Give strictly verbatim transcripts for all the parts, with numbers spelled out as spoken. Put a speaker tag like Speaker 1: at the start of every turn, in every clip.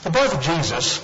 Speaker 1: The birth of Jesus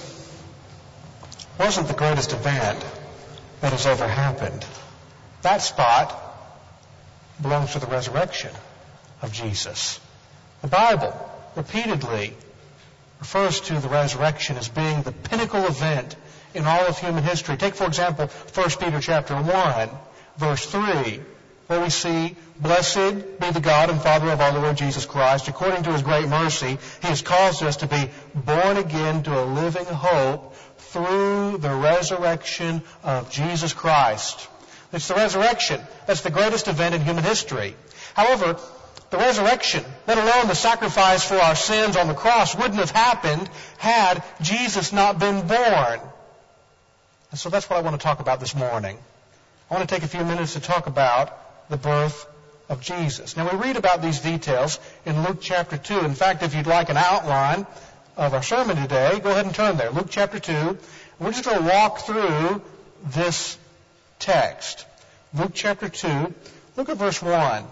Speaker 1: wasn't the greatest event that has ever happened. That spot belongs to the resurrection of Jesus. The Bible repeatedly refers to the resurrection as being the pinnacle event in all of human history. Take, for example, First Peter chapter one, verse three, where we see, "Blessed be the God and Father of our Lord Jesus Christ. According to His great mercy, He has caused us to be born again to a living hope through the resurrection of Jesus Christ." It's the resurrection that's the greatest event in human history. However, the resurrection, let alone the sacrifice for our sins on the cross, wouldn't have happened had Jesus not been born. And so that's what I want to talk about this morning. I want to take a few minutes to talk about the birth of Jesus. Now, we read about these details in Luke chapter two. In fact, if you'd like an outline of our sermon today, go ahead and turn there. Luke chapter two. We're just going to walk through this text. Luke chapter two. Look at verse one.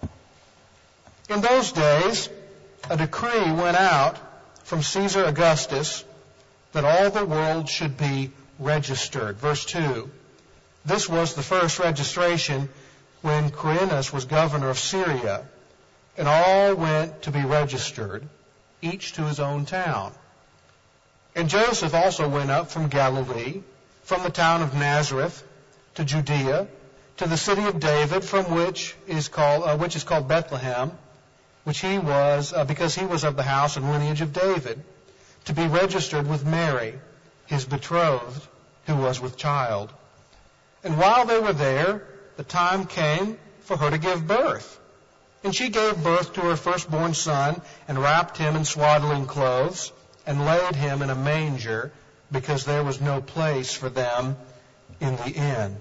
Speaker 1: "In those days, a decree went out from Caesar Augustus that all the world should be registered." Verse two. "This was the first registration when Quirinius was governor of Syria, and all went to be registered, each to his own town. And Joseph also went up from Galilee, from the town of Nazareth, to Judea, to the city of David, from which is called uh, which is called Bethlehem, which he was uh, because he was of the house and lineage of David, to be registered with Mary, his betrothed, who was with child. And while they were there, the time came for her to give birth. And she gave birth to her firstborn son, and wrapped him in swaddling clothes, and laid him in a manger, because there was no place for them in the inn."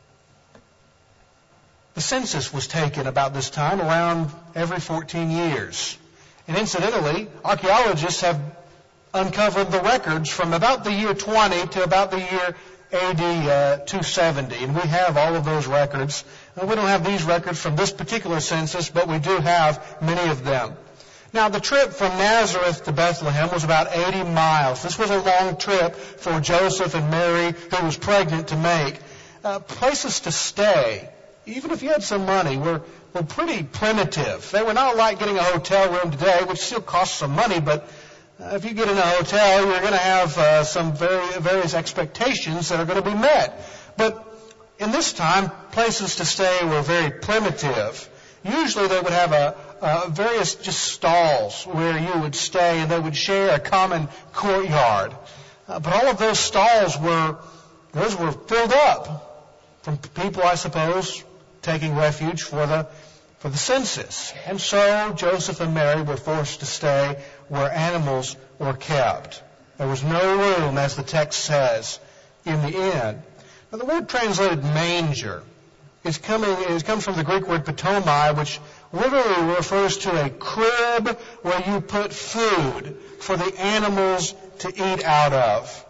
Speaker 1: The census was taken about this time, around every fourteen years. And incidentally, archaeologists have uncovered the records from about the year twenty to about the year A D uh, two seventy. And we have all of those records. And we don't have these records from this particular census, but we do have many of them. Now, the trip from Nazareth to Bethlehem was about eighty miles. This was a long trip for Joseph and Mary, who was pregnant, to make. Uh, places to stay, even if you had some money, were, were pretty primitive. They were not like getting a hotel room today, which still costs some money, but uh, if you get in a hotel, you're going to have uh, some very, various expectations that are going to be met. But in this time, places to stay were very primitive. Usually they would have a, a various just stalls where you would stay, and they would share a common courtyard. Uh, but all of those stalls were, those were filled up from people, I suppose, taking refuge for the for the census. And so Joseph and Mary were forced to stay where animals were kept. There was no room, as the text says, in the inn. Now, the word translated manger is coming is comes from the Greek word patomai, which literally refers to a crib where you put food for the animals to eat out of.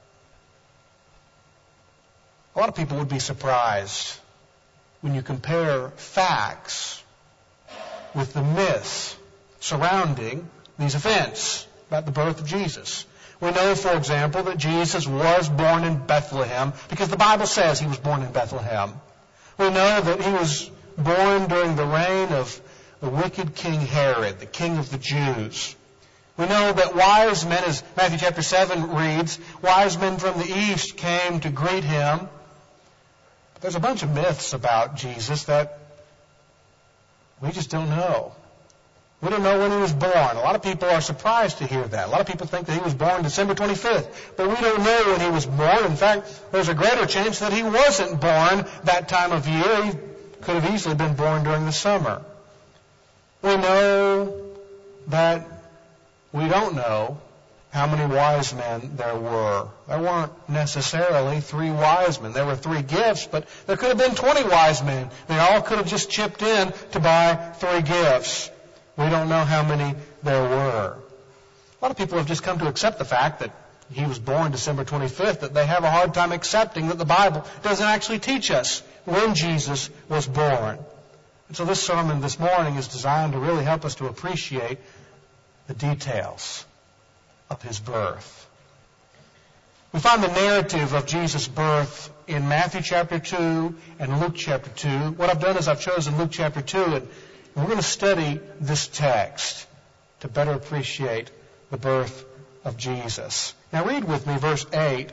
Speaker 1: A lot of people would be surprised when you compare facts with the myths surrounding these events about the birth of Jesus. We know, for example, that Jesus was born in Bethlehem because the Bible says he was born in Bethlehem. We know that he was born during the reign of the wicked King Herod, the king of the Jews. We know that wise men, as Matthew chapter seven reads, wise men from the east came to greet him. But there's a bunch of myths about Jesus that we just don't know. We don't know when he was born. A lot of people are surprised to hear that. A lot of people think that he was born December twenty-fifth. But we don't know when he was born. In fact, there's a greater chance that he wasn't born that time of year. He could have easily been born during the summer. We know that we don't know how many wise men there were. There weren't necessarily three wise men. There were three gifts, but there could have been twenty wise men. They all could have just chipped in to buy three gifts. We don't know how many there were. A lot of people have just come to accept the fact that he was born December twenty-fifth, that they have a hard time accepting that the Bible doesn't actually teach us when Jesus was born. And so this sermon this morning is designed to really help us to appreciate the details of his birth. We find the narrative of Jesus' birth in Matthew chapter two and Luke chapter two. What I've done is I've chosen Luke chapter two, and we're going to study this text to better appreciate the birth of Jesus. Now read with me verse eight.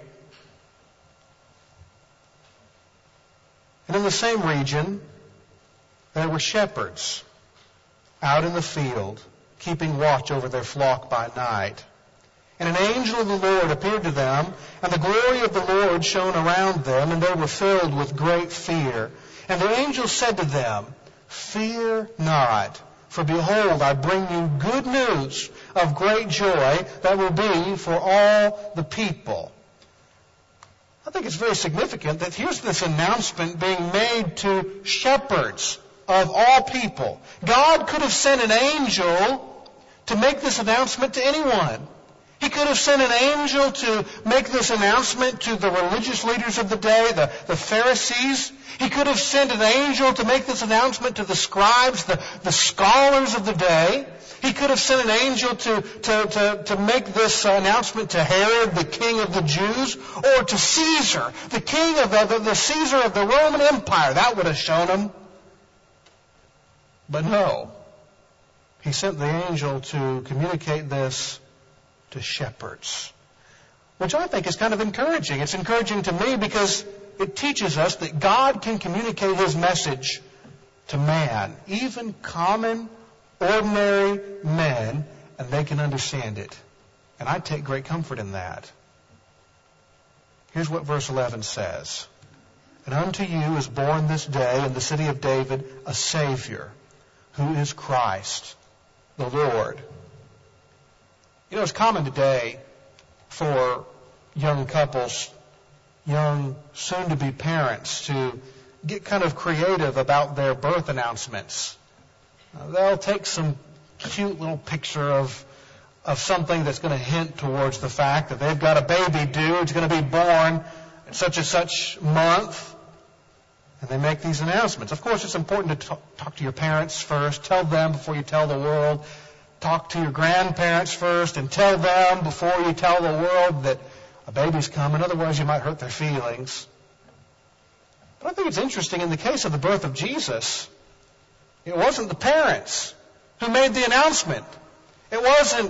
Speaker 1: And in the same region, there were shepherds out in the field, keeping watch over their flock by night. And an angel of the Lord appeared to them, and the glory of the Lord shone around them, and they were filled with great fear. And the angel said to them, "Fear not, for behold, I bring you good news of great joy that will be for all the people." I think it's very significant that here's this announcement being made to shepherds of all people. God could have sent an angel to make this announcement to anyone. He could have sent an angel to make this announcement to the religious leaders of the day, the, the Pharisees. He could have sent an angel to make this announcement to the scribes, the, the scholars of the day. He could have sent an angel to, to, to, to make this announcement to Herod, the king of the Jews, or to Caesar, the king of the, the, the Caesar of the Roman Empire. That would have shown him. But no. He sent the angel to communicate this to shepherds, which I think is kind of encouraging. It's encouraging to me because it teaches us that God can communicate his message to man, even common, ordinary men, and they can understand it. And I take great comfort in that. Here's what verse eleven says. "And unto you is born this day in the city of David a Savior, who is Christ the Lord." You know, it's common today for young couples, young soon-to-be parents, to get kind of creative about their birth announcements. Uh, they'll take some cute little picture of of something that's going to hint towards the fact that they've got a baby due. It's going to be born at such and such month. And they make these announcements. Of course, it's important to talk, talk to your parents first. Tell them before you tell the world. Talk to your grandparents first and tell them before you tell the world that a baby's coming. Otherwise, you might hurt their feelings. But I think it's interesting in the case of the birth of Jesus, it wasn't the parents who made the announcement. It wasn't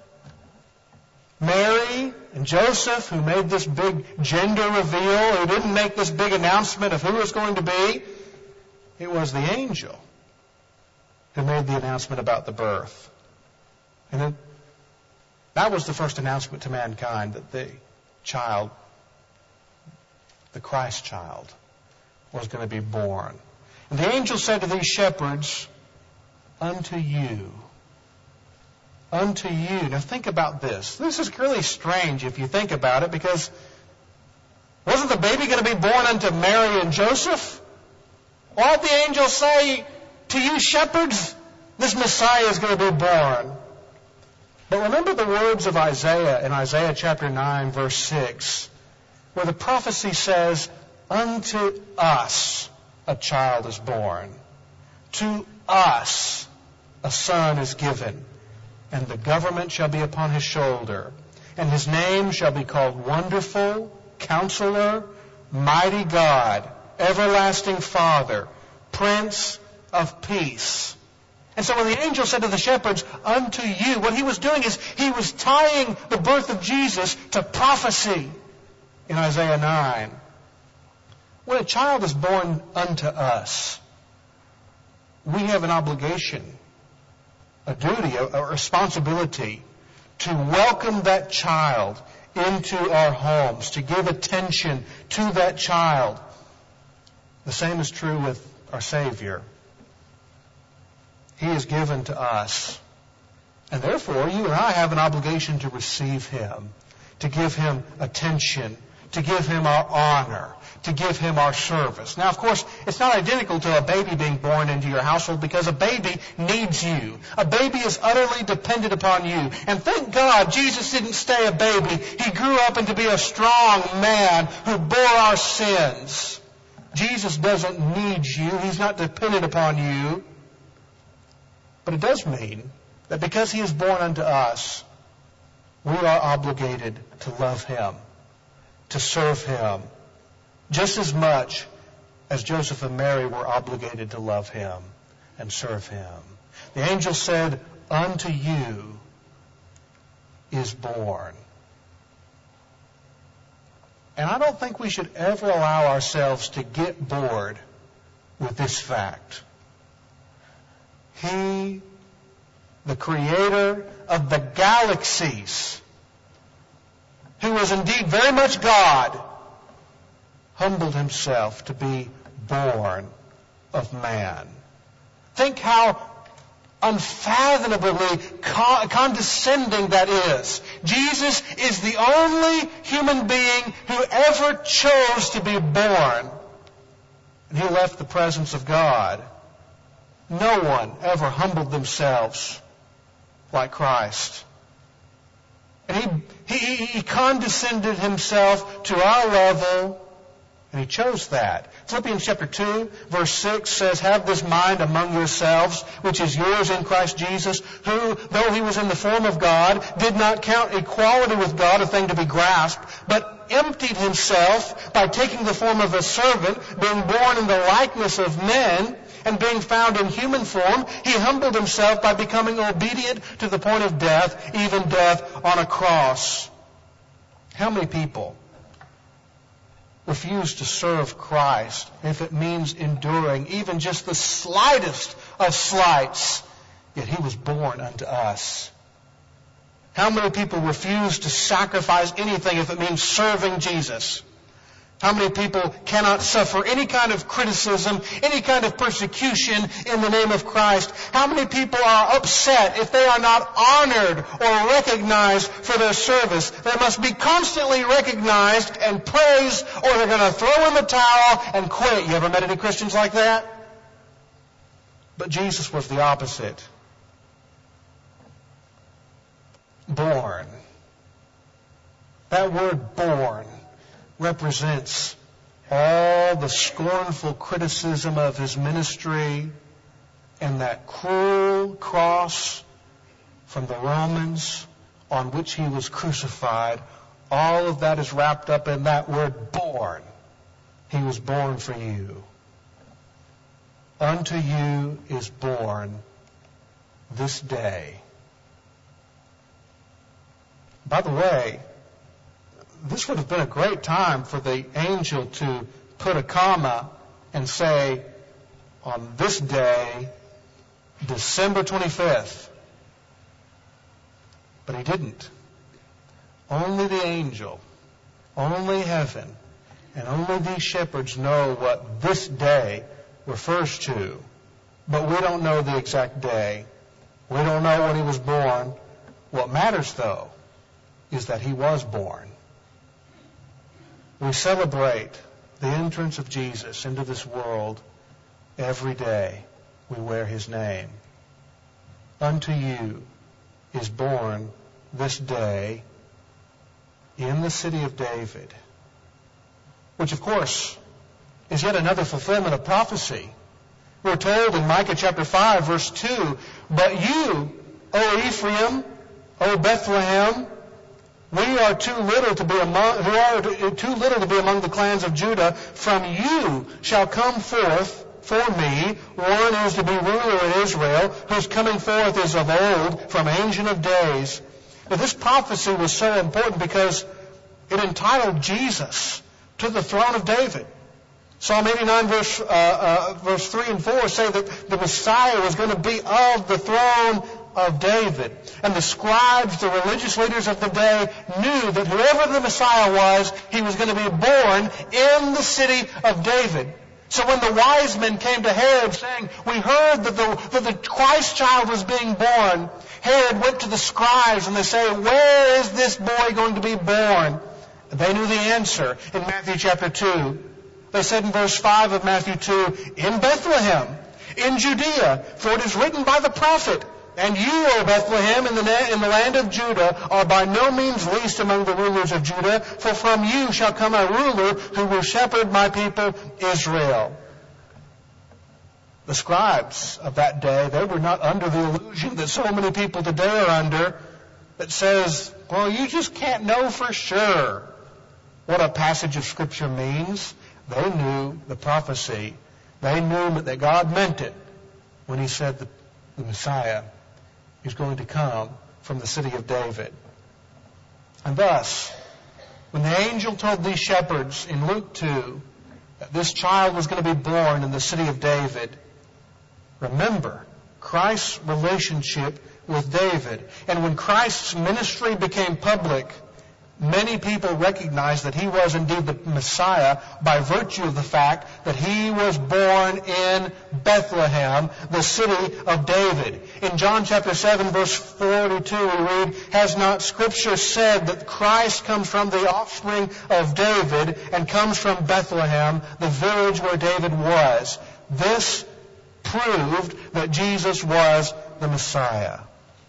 Speaker 1: Mary and Joseph who made this big gender reveal, who didn't make this big announcement of who it was going to be. It was the angel who made the announcement about the birth. And then that was the first announcement to mankind that the child, the Christ child, was going to be born. And the angel said to these shepherds, "Unto you." Unto you. Now think about this. This is really strange if you think about it, because wasn't the baby going to be born unto Mary and Joseph? Why did the angel say, "To you shepherds, this Messiah is going to be born"? But remember the words of Isaiah in Isaiah chapter nine, verse six, where the prophecy says, "Unto us a child is born. To us a son is given. And the government shall be upon his shoulder. And his name shall be called Wonderful, Counselor, Mighty God, Everlasting Father, Prince of Peace." And so when the angel said to the shepherds, "Unto you," what he was doing is he was tying the birth of Jesus to prophecy in Isaiah nine. When a child is born unto us, we have an obligation, a duty, a, a responsibility to welcome that child into our homes, to give attention to that child. The same is true with our Savior. He is given to us. And therefore, you and I have an obligation to receive him, to give him attention, to give him our honor, to give him our service. Now, of course, it's not identical to a baby being born into your household, because a baby needs you. A baby is utterly dependent upon you. And thank God Jesus didn't stay a baby. He grew up into be a strong man who bore our sins. Jesus doesn't need you. He's not dependent upon you. But it does mean that because he is born unto us, we are obligated to love him, to serve him, just as much as Joseph and Mary were obligated to love him and serve him. The angel said, "Unto you is born." And I don't think we should ever allow ourselves to get bored with this fact. He, the creator of the galaxies, who was indeed very much God, humbled himself to be born of man. Think how unfathomably condescending that is. Jesus is the only human being who ever chose to be born. And he left the presence of God. No one ever humbled themselves like Christ. And he, he, he condescended himself to our level, and he chose that. Philippians chapter two, verse six says, "Have this mind among yourselves, which is yours in Christ Jesus, who, though he was in the form of God, did not count equality with God a thing to be grasped, but emptied himself by taking the form of a servant, being born in the likeness of men, and being found in human form, he humbled himself by becoming obedient to the point of death, even death on a cross." How many people refuse to serve Christ if it means enduring even just the slightest of slights? Yet he was born unto us. How many people refuse to sacrifice anything if it means serving Jesus? How many people cannot suffer any kind of criticism, any kind of persecution in the name of Christ? How many people are upset if they are not honored or recognized for their service? They must be constantly recognized and praised, or they're going to throw in the towel and quit. You ever met any Christians like that? But Jesus was the opposite. Born. That word born represents all the scornful criticism of his ministry and that cruel cross from the Romans on which he was crucified. All of that is wrapped up in that word born. He was born for you. Unto you is born this day. By the way, this would have been a great time for the angel to put a comma and say, on this day, December twenty-fifth. But he didn't. Only the angel, only heaven, and only these shepherds know what this day refers to. But we don't know the exact day. We don't know when he was born. What matters, though, is that he was born. We celebrate the entrance of Jesus into this world every day. We wear his name. Unto you is born this day in the city of David, which of course is yet another fulfillment of prophecy. We're told in Micah chapter five, verse two, "But you, O Ephraim, O Bethlehem, we are too little to be among, who are too little to be among the clans of Judah. From you shall come forth for me one who is to be ruler in Israel, whose coming forth is of old, from ancient of days." Now, this prophecy was so important because it entitled Jesus to the throne of David. Psalm eighty-nine, verse, uh, uh, verse three and four say that the Messiah was going to be of the throne of David. And the scribes, the religious leaders of the day, knew that whoever the Messiah was, he was going to be born in the city of David. So when the wise men came to Herod saying, "We heard that the, that the Christ child was being born," Herod went to the scribes and they say, "Where is this boy going to be born?" And they knew the answer in Matthew chapter two. They said in verse five of Matthew two, "In Bethlehem, in Judea, for it is written by the prophet, and you, O Bethlehem, in the, na- in the land of Judah, are by no means least among the rulers of Judah, for from you shall come a ruler who will shepherd my people Israel." The scribes of that day, they were not under the illusion that so many people today are under, that says, well, you just can't know for sure what a passage of Scripture means. They knew the prophecy. They knew that God meant it when he said that the Messiah is going to come from the city of David. And thus, when the angel told these shepherds in Luke two that this child was going to be born in the city of David, remember Christ's relationship with David. And when Christ's ministry became public, many people recognized that he was indeed the Messiah by virtue of the fact that he was born in Bethlehem, the city of David. In John chapter seven, verse forty-two, we read, "Has not Scripture said that Christ comes from the offspring of David and comes from Bethlehem, the village where David was?" This proved that Jesus was the Messiah.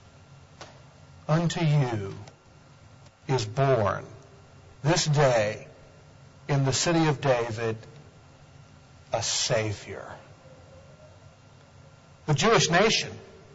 Speaker 1: Unto you is born this day in the city of David a Savior. The Jewish nation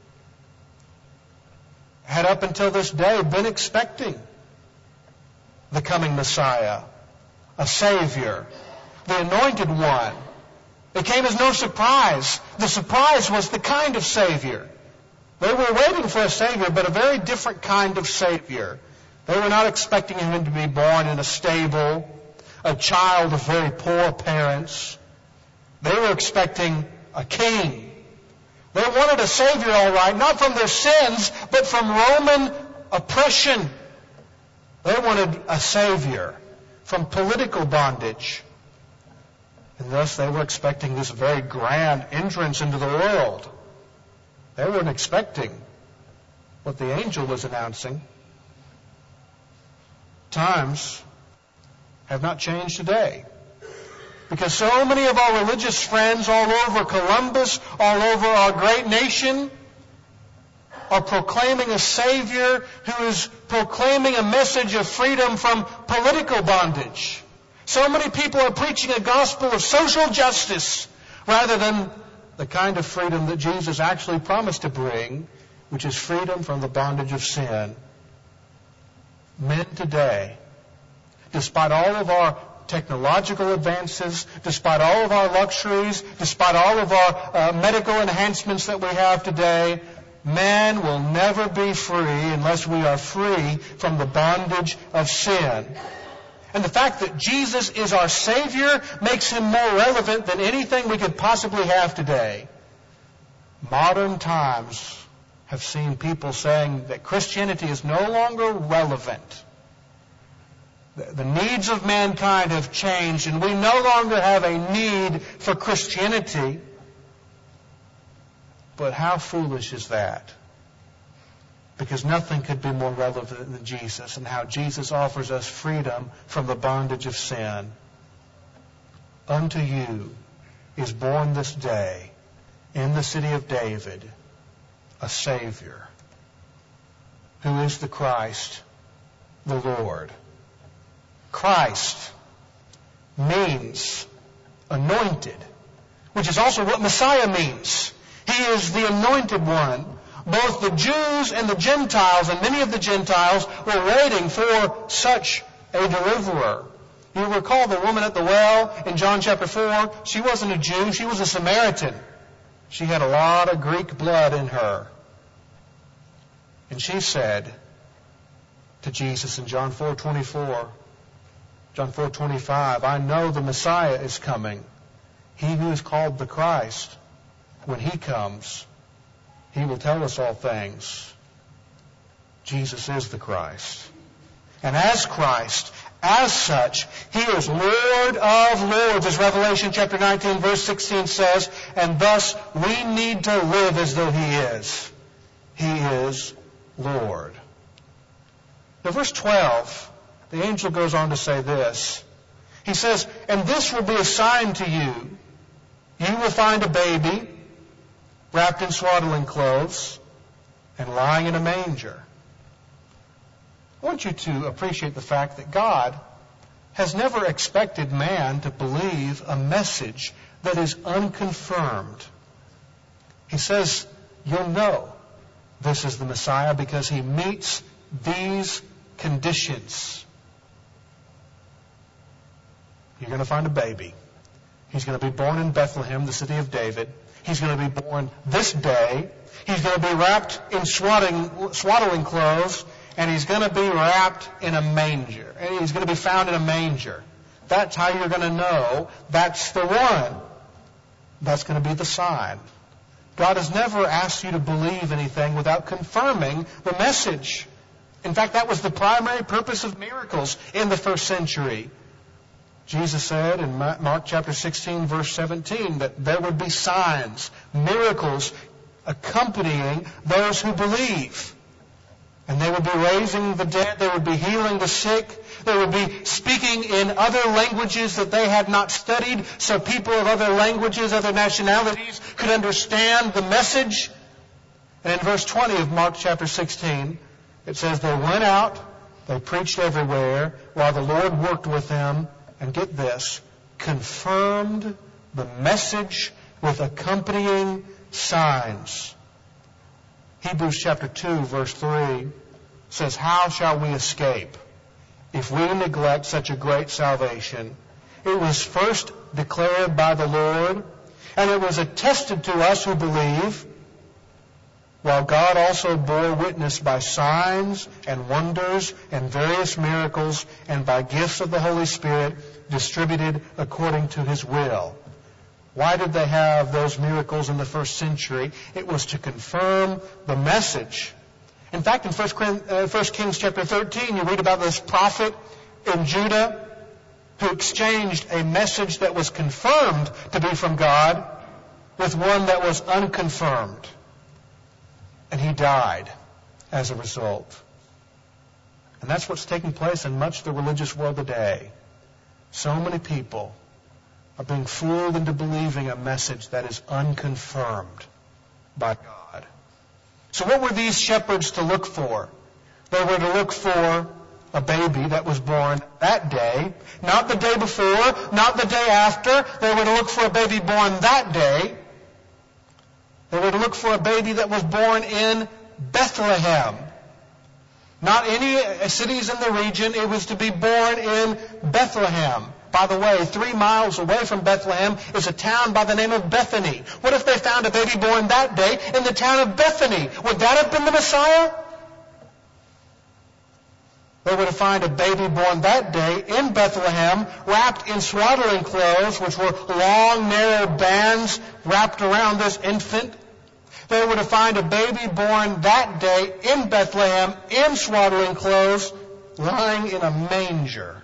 Speaker 1: had up until this day been expecting the coming Messiah, a Savior, the Anointed One. It came as no surprise. The surprise was the kind of Savior. They were waiting for a Savior, but a very different kind of Savior. They were not expecting him to be born in a stable, a child of very poor parents. They were expecting a king. They wanted a Savior, all right, not from their sins, but from Roman oppression. They wanted a Savior from political bondage. And thus they were expecting this very grand entrance into the world. They weren't expecting what the angel was announcing. Times have not changed today. Because so many of our religious friends all over Columbus, all over our great nation, are proclaiming a Savior who is proclaiming a message of freedom from political bondage. So many people are preaching a gospel of social justice rather than the kind of freedom that Jesus actually promised to bring, which is freedom from the bondage of sin. Men today, despite all of our technological advances, despite all of our luxuries, despite all of our uh, medical enhancements that we have today, man will never be free unless we are free from the bondage of sin. And the fact that Jesus is our Savior makes him more relevant than anything we could possibly have today. Modern times have seen people saying that Christianity is no longer relevant. The needs of mankind have changed, and we no longer have a need for Christianity. But how foolish is that? Because nothing could be more relevant than Jesus and how Jesus offers us freedom from the bondage of sin. Unto you is born this day in the city of David a Savior who is the Christ, the Lord. Christ means anointed, which is also what Messiah means. He is the anointed one. Both the Jews and the Gentiles, and many of the Gentiles, were waiting for such a deliverer. You recall the woman at the well in John chapter four? She wasn't a Jew, she was a Samaritan. She had a lot of Greek blood in her. And she said to Jesus in John four twenty-four, John four twenty-five, I know the Messiah is coming, he who is called the Christ. When he comes, he will tell us all things. Jesus is the Christ. And as Christ, as such, he is Lord of lords, as Revelation chapter nineteen, verse sixteen says, and thus we need to live as though he is. He is Lord. Now, verse twelve, the angel goes on to say this. He says, and this will be a sign to you. You will find a baby wrapped in swaddling clothes and lying in a manger. I want you to appreciate the fact that God has never expected man to believe a message that is unconfirmed. He says, you'll know this is the Messiah because he meets these conditions. You're going to find a baby. He's going to be born in Bethlehem, the city of David. He's going to be born this day. He's going to be wrapped in swaddling, swaddling clothes, and he's going to be wrapped in a manger. And he's going to be found in a manger. That's how you're going to know that's the one. That's going to be the sign. God has never asked you to believe anything without confirming the message. In fact, that was the primary purpose of miracles in the first century. Jesus said in Mark chapter sixteen, verse seventeen, that there would be signs, miracles accompanying those who believe. And they would be raising the dead, they would be healing the sick, they would be speaking in other languages that they had not studied, so people of other languages, other nationalities could understand the message. And in verse twenty of Mark chapter sixteen, it says, they went out, they preached everywhere, while the Lord worked with them, and get this, confirmed the message with accompanying signs. Hebrews chapter two, verse three says, how shall we escape if we neglect such a great salvation? It was first declared by the Lord, and it was attested to us who believe, while God also bore witness by signs and wonders and various miracles and by gifts of the Holy Spirit distributed according to His will. Why did they have those miracles in the first century? It was to confirm the message. In fact, in First Kings chapter thirteen, you read about this prophet in Judah who exchanged a message that was confirmed to be from God with one that was unconfirmed. And he died as a result. And that's what's taking place in much of the religious world today. So many people are being fooled into believing a message that is unconfirmed by God. So what were these shepherds to look for? They were to look for a baby that was born that day, not the day before, not the day after. They were to look for a baby born that day. They were to look for a baby that was born in Bethlehem. Not any cities in the region. It was to be born in Bethlehem. By the way, three miles away from Bethlehem is a town by the name of Bethany. What if they found a baby born that day in the town of Bethany? Would that have been the Messiah? They were to find a baby born that day in Bethlehem, wrapped in swaddling clothes, which were long, narrow bands wrapped around this infant. They were to find a baby born that day in Bethlehem, in swaddling clothes, lying in a manger.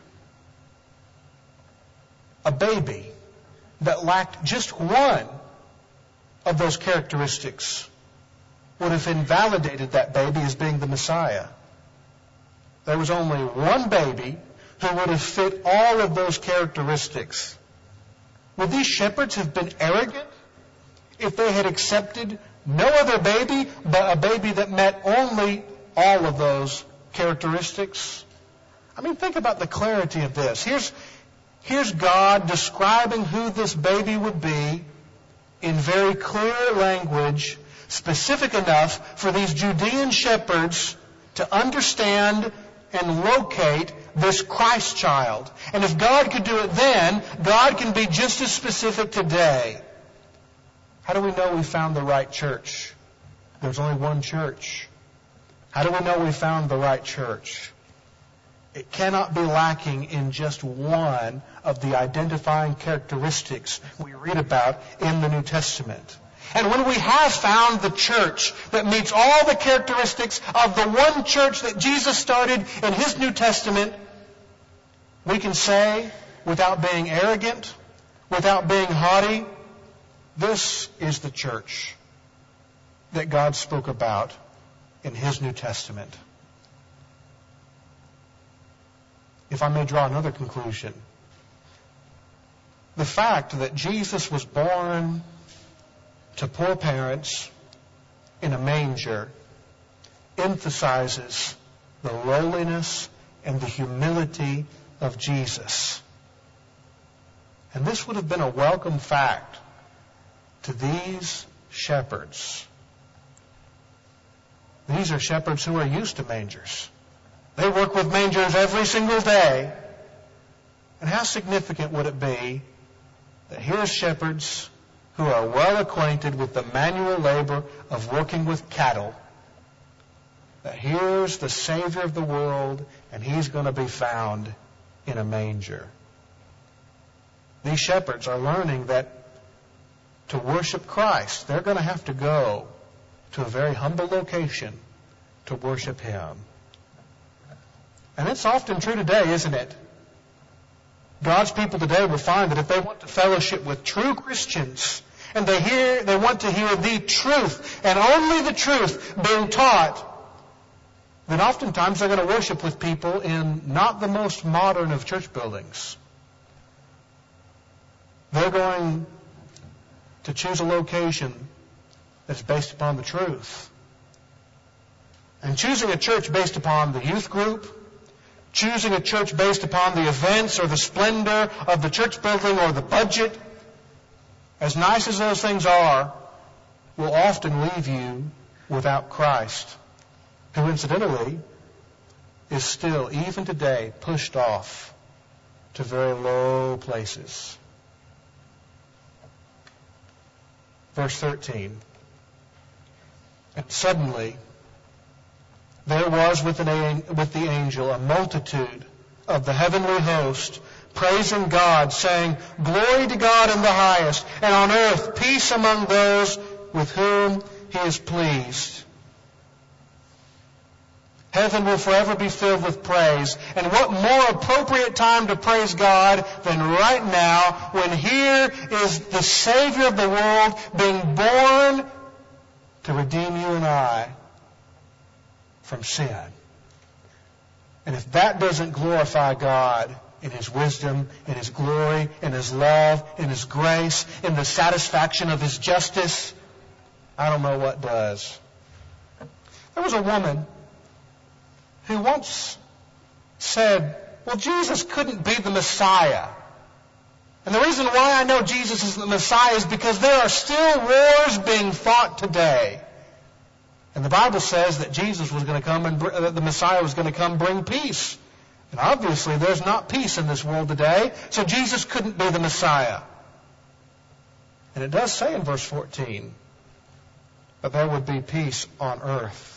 Speaker 1: A baby that lacked just one of those characteristics would have invalidated that baby as being the Messiah. There was only one baby who would have fit all of those characteristics. Would these shepherds have been arrogant if they had accepted no other baby but a baby that met only all of those characteristics? I mean, think about the clarity of this. Here's, here's God describing who this baby would be in very clear language, specific enough for these Judean shepherds to understand and locate this Christ child. And if God could do it then, God can be just as specific today. How do we know we found the right church? There's only one church. How do we know we found the right church? It cannot be lacking in just one of the identifying characteristics we read about in the New Testament. And when we have found the church that meets all the characteristics of the one church that Jesus started in His New Testament, we can say, without being arrogant, without being haughty, this is the church that God spoke about in His New Testament. If I may draw another conclusion, the fact that Jesus was born to poor parents in a manger emphasizes the lowliness and the humility of Jesus. And this would have been a welcome fact to these shepherds. These are shepherds who are used to mangers. They work with mangers every single day. And how significant would it be that here's shepherds who are well acquainted with the manual labor of working with cattle, that here's the Savior of the world, and He's going to be found in a manger. These shepherds are learning that to worship Christ, they're going to have to go to a very humble location to worship Him. And it's often true today, isn't it? God's people today will find that if they want to fellowship with true Christians, and they hear, they want to hear the truth, and only the truth being taught, then oftentimes they're going to worship with people in not the most modern of church buildings. They're going to choose a location that's based upon the truth. And choosing a church based upon the youth group, choosing a church based upon the events or the splendor of the church building or the budget, as nice as those things are, will often leave you without Christ, who incidentally is still, even today, pushed off to very low places. Verse thirteen. And suddenly there was with, an, with the angel a multitude of the heavenly host, praising God, saying, Glory to God in the highest, and on earth peace among those with whom He is pleased. Heaven will forever be filled with praise. And what more appropriate time to praise God than right now, when here is the Savior of the world being born to redeem you and I from sin. And if that doesn't glorify God in His wisdom, in His glory, in His love, in His grace, in the satisfaction of His justice, I don't know what does. There was a woman who once said, well, Jesus couldn't be the Messiah. And the reason why I know Jesus is the Messiah is because there are still wars being fought today. And the Bible says that Jesus was going to come and that the Messiah was going to come bring peace. And obviously there's not peace in this world today, so Jesus couldn't be the Messiah. And it does say in verse fourteen that there would be peace on earth.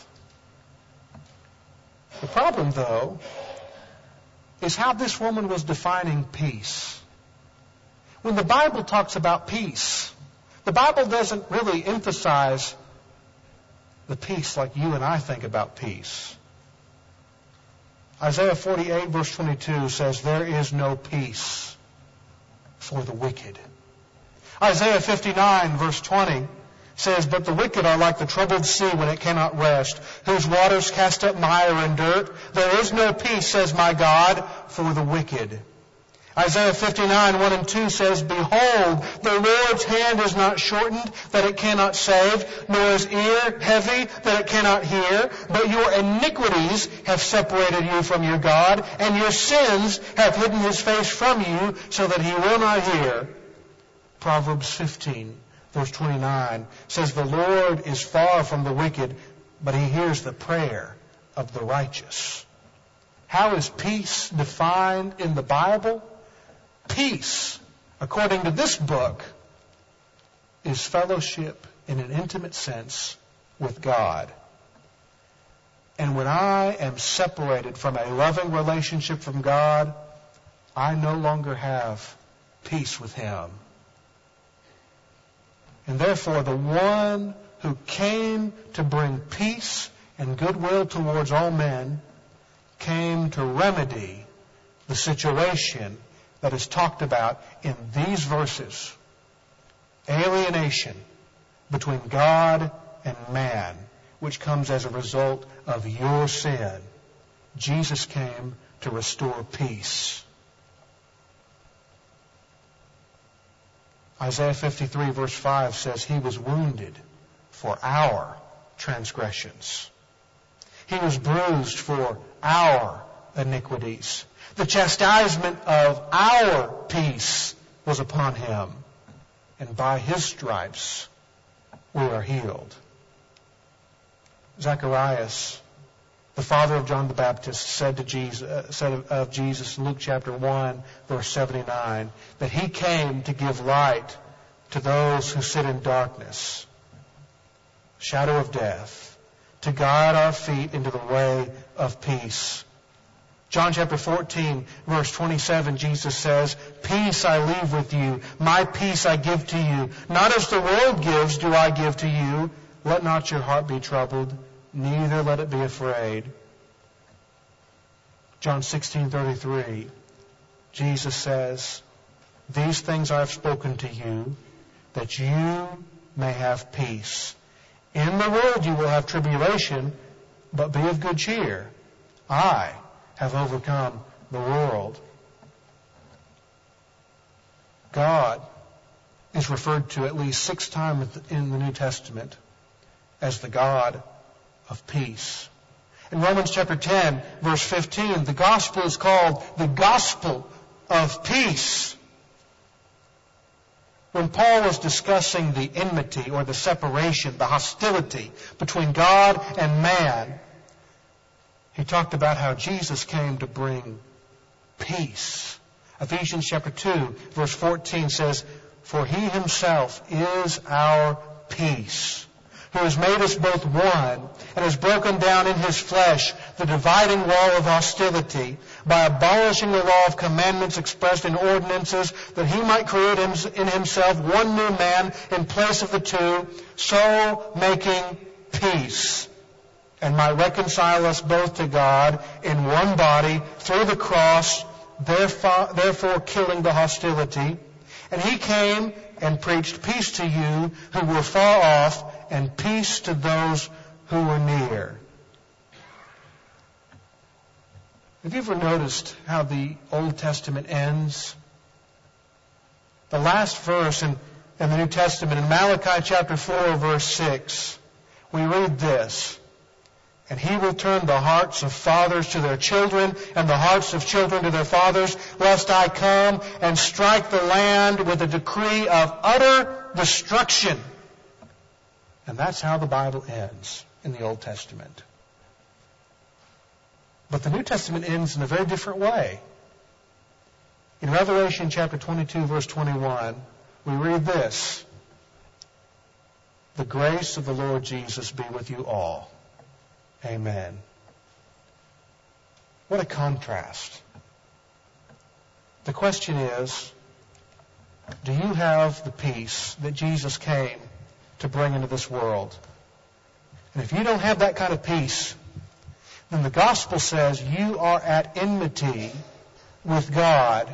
Speaker 1: The problem, though, is how this woman was defining peace. When the Bible talks about peace, the Bible doesn't really emphasize the peace like you and I think about peace. Isaiah forty-eight verse twenty-two says, there is no peace for the wicked. Isaiah fifty-nine verse twenty says, but the wicked are like the troubled sea when it cannot rest, whose waters cast up mire and dirt. There is no peace, says my God, for the wicked. Isaiah fifty-nine, one and two says, behold, the Lord's hand is not shortened, that it cannot save, nor his ear heavy, that it cannot hear. But your iniquities have separated you from your God, and your sins have hidden His face from you, so that He will not hear. Proverbs fifteen, verse twenty-nine says, the Lord is far from the wicked, but He hears the prayer of the righteous. How is peace defined in the Bible? Peace, according to this book, is fellowship in an intimate sense with God. And when I am separated from a loving relationship from God, I no longer have peace with Him. And therefore, the one who came to bring peace and goodwill towards all men came to remedy the situation that is talked about in these verses. Alienation between God and man, which comes as a result of your sin. Jesus came to restore peace. Isaiah fifty-three verse five says, He was wounded for our transgressions. He was bruised for our iniquities. The chastisement of our peace was upon Him, and by His stripes we are healed. Zacharias The father of John the Baptist said to Jesus, uh, said of, of Jesus in Luke chapter one, verse seventy-nine, that he came to give light to those who sit in darkness, shadow of death, to guide our feet into the way of peace. John chapter fourteen, verse twenty-seven, Jesus says, "Peace I leave with you, my peace I give to you. Not as the world gives do I give to you. Let not your heart be troubled, neither let it be afraid." John sixteen thirty-three, Jesus says, "These things I have spoken to you, that you may have peace. In the world you will have tribulation, but be of good cheer. I have overcome the world." God is referred to at least six times in the New Testament as the God of peace. In Romans chapter ten, verse fifteen, the gospel is called the gospel of peace. When Paul was discussing the enmity or the separation, the hostility between God and man, he talked about how Jesus came to bring peace. Ephesians chapter two, verse fourteen says, "For he himself is our peace, who has made us both one, and has broken down in his flesh the dividing wall of hostility, by abolishing the law of commandments expressed in ordinances, that he might create in himself one new man in place of the two, so making peace, and might reconcile us both to God in one body through the cross, therefore killing the hostility. And he came and preached peace to you who were far off, and peace to those who were near." Have you ever noticed how the Old Testament ends? The last verse in, in the New Testament, in Malachi chapter four, verse six, we read this: "And he will turn the hearts of fathers to their children, and the hearts of children to their fathers, lest I come and strike the land with a decree of utter destruction." And that's how the Bible ends in the Old Testament. But the New Testament ends in a very different way. In Revelation chapter twenty-two, verse twenty-one, we read this: "The grace of the Lord Jesus be with you all. Amen." What a contrast. The question is, do you have the peace that Jesus came to bring into this world? And if you don't have that kind of peace, then the gospel says you are at enmity with God.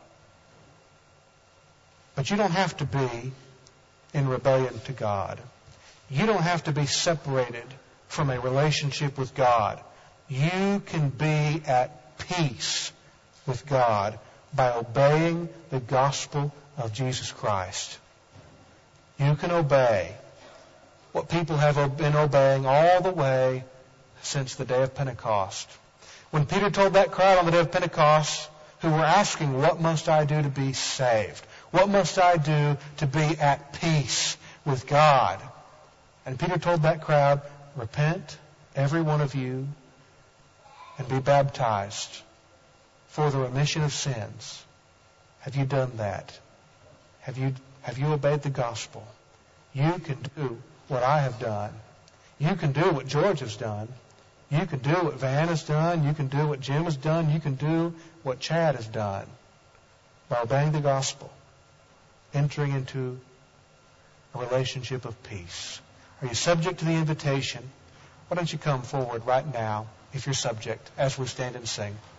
Speaker 1: But you don't have to be in rebellion to God. You don't have to be separated from a relationship with God. You can be at peace with God by obeying the gospel of Jesus Christ. You can obey what people have been obeying all the way since the day of Pentecost. When Peter told that crowd on the day of Pentecost, who were asking, "What must I do to be saved? What must I do to be at peace with God?" And Peter told that crowd, "Repent, every one of you, and be baptized for the remission of sins." Have you done that? Have you, have you obeyed the gospel? You can do what I have done. You can do what George has done. You can do what Van has done. You can do what Jim has done. You can do what Chad has done by obeying the gospel, entering into a relationship of peace. Are you subject to the invitation? Why don't you come forward right now, if you're subject, as we stand and sing.